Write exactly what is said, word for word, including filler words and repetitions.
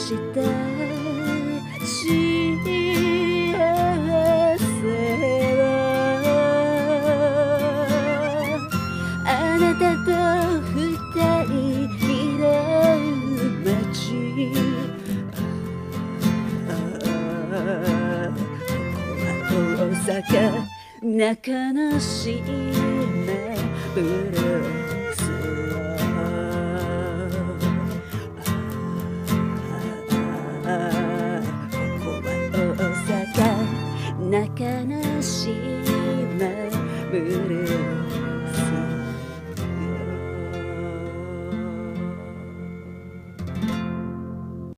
した幸せはあなたと二人いる街大阪中之島ブルースここは大阪中之島ブルース